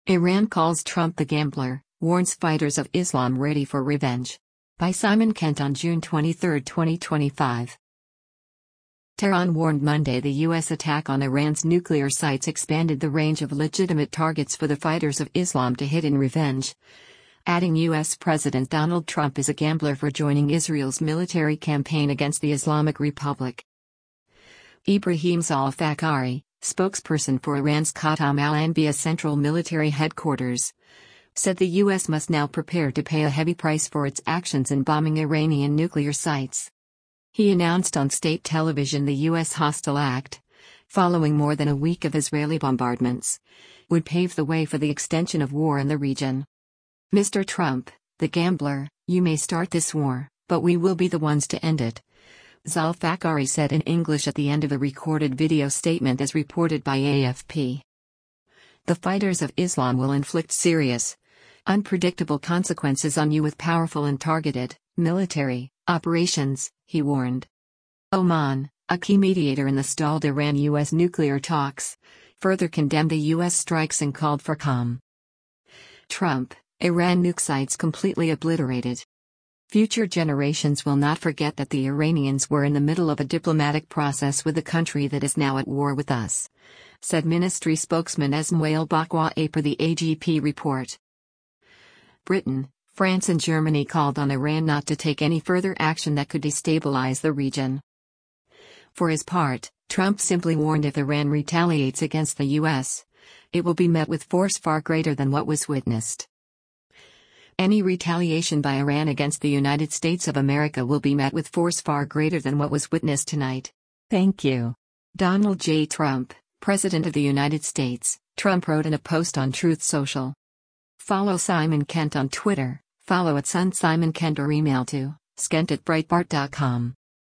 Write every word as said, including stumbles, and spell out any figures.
Iran calls Trump the gambler, warns fighters of Islam ready for revenge. By Simon Kent on June twenty-third, twenty twenty-five. Tehran warned Monday the U S attack on Iran's nuclear sites expanded the range of legitimate targets for the fighters of Islam to hit in revenge, adding U S President Donald Trump is a gambler for joining Israel's military campaign against the Islamic Republic. Ibrahim Zalfaghari, spokesperson for Iran's Khatam al-Anbiya Central Military Headquarters, said the U S must now prepare to pay a heavy price for its actions in bombing Iranian nuclear sites. He announced on state television the U S hostile act, following more than a week of Israeli bombardments, would pave the way for the extension of war in the region. Mister Trump, the gambler, you may start this war, but we will be the ones to end it, Zalfaghari said in English at the end of the recorded video statement as reported by A F P. The fighters of Islam will inflict serious, unpredictable consequences on you with powerful and targeted, military, operations, he warned. Oman, a key mediator in the stalled Iran-U S nuclear talks, further condemned the U S strikes and called for calm. Trump, Iran nuke sites completely obliterated. Future generations will not forget that the Iranians were in the middle of a diplomatic process with a country that is now at war with us, said ministry spokesman Esmail Bakwa per the A G P report. Britain, France and Germany called on Iran not to take any further action that could destabilize the region. For his part, Trump simply warned if Iran retaliates against the U S, it will be met with force far greater than what was witnessed. Any retaliation by Iran against the United States of America will be met with force far greater than what was witnessed tonight. Thank you. Donald J. Trump, President of the United States, Trump wrote in a post on Truth Social. Follow Simon Kent on Twitter, follow at Sun Simon Kent or email to skent at breitbart dot com.